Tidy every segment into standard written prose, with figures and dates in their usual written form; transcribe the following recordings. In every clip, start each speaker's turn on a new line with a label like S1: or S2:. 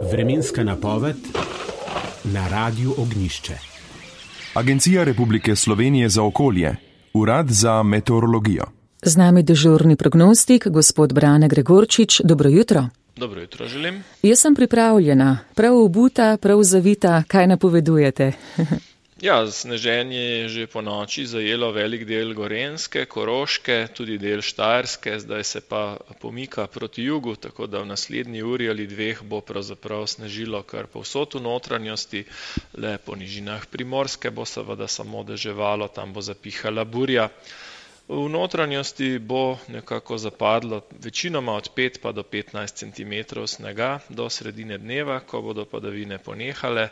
S1: Vremenska napoved na Radiu Ognjišče.
S2: Agencija Republike Slovenije za okolje, Urad za meteorologijo.
S3: Z nami dežurni prognostik, gospod Brane Gregorčič. Dobro jutro.
S4: Dobro jutro želim.
S3: Jaz sem pripravljena, prav obuta, prav zavita. Kaj napovedujete?
S4: Ja, sneženje je že po noči zajelo velik del Gorenjske, Koroške, tudi del Štajerske, zdaj se pa pomika proti jugu, tako da v naslednji uri ali dveh bo pravzaprav snežilo kar povsod v notranjosti, le po nižinah Primorske bo seveda samo deževalo, tam bo zapihala burja. V notranjosti bo nekako zapadlo večinoma od 5 pa do 15 cm snega do sredine dneva, ko bodo padavine ponehale.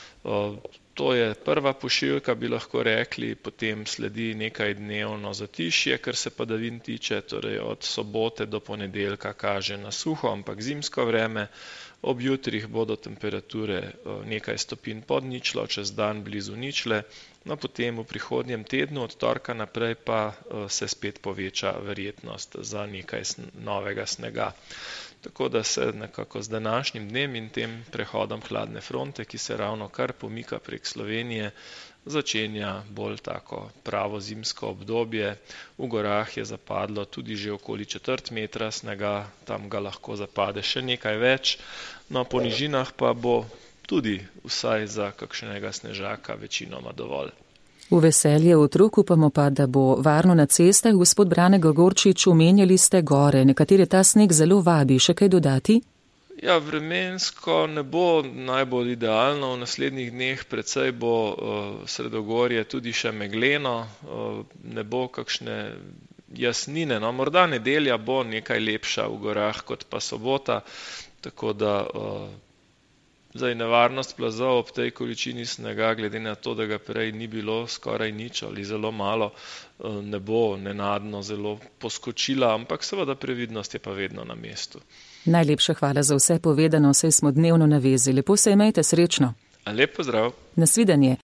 S4: To je prva pošiljka, bi lahko rekli, potem sledi nekaj dnevno zatišje, kar se padavin tiče, torej od sobote do ponedeljka kaže na suho, ampak zimsko vreme. Ob jutrih bodo temperature nekaj stopinj pod ničlo, čez dan blizu ničle, no potem v prihodnjem tednu od torka naprej pa se spet poveča verjetnost za nekaj novega snega. Tako da se nekako z današnjim dnem in tem prehodom hladne fronte, ki se ravno kar pomika prek Slovenije, začenja bolj tako pravo zimsko obdobje. V gorah je zapadlo tudi že okoli 1/4 metra snega, tam ga lahko zapade še nekaj več, no po nižinah pa bo tudi vsaj za kakšnega snežaka večinoma dovolj.
S3: V veselje otrok upamo pa, da bo varno na cestah. Gospod Brane Gregorčič, omenjali ste gore, nekatere ta sneg zelo vabi. Še kaj dodati?
S4: Ja, vremensko ne bo najbolj idealno. V naslednjih dneh precej bo sredogorje tudi še megleno, ne bo kakšne jasnine. No, morda nedelja bo nekaj lepša v gorah kot pa sobota, tako da zdaj nevarnost plazov ob tej količini snega, glede na to, da ga prej ni bilo skoraj nič ali zelo malo, ne bo nenadno zelo poskočila, ampak seveda previdnost je pa vedno na mestu.
S3: Najlepša hvala za vse povedano, saj smo dnevno na vezi. Lepo se imejte, srečno.
S4: Lep pozdrav.
S3: Nasvidenje.